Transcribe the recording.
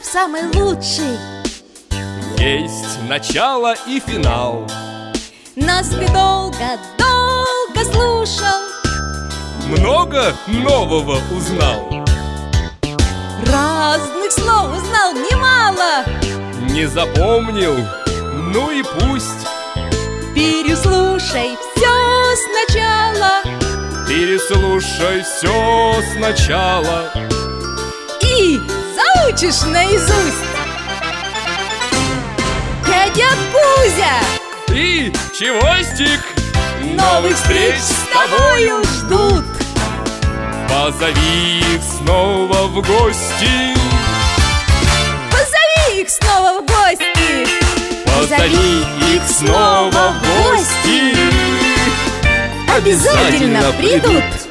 самый лучший. Есть начало и финал. Нас ты долго слушал, Много нового узнал. разных слов узнал немало. Не запомнил? Ну и пусть. Переслушай все сначала Переслушай все сначала и заучишь наизусть. Дядя Кузя и Чевостик новых встреч с тобою ждут. Позови их снова в гости. Позови их снова в гости. Позови их снова в гости. Обязательно придут.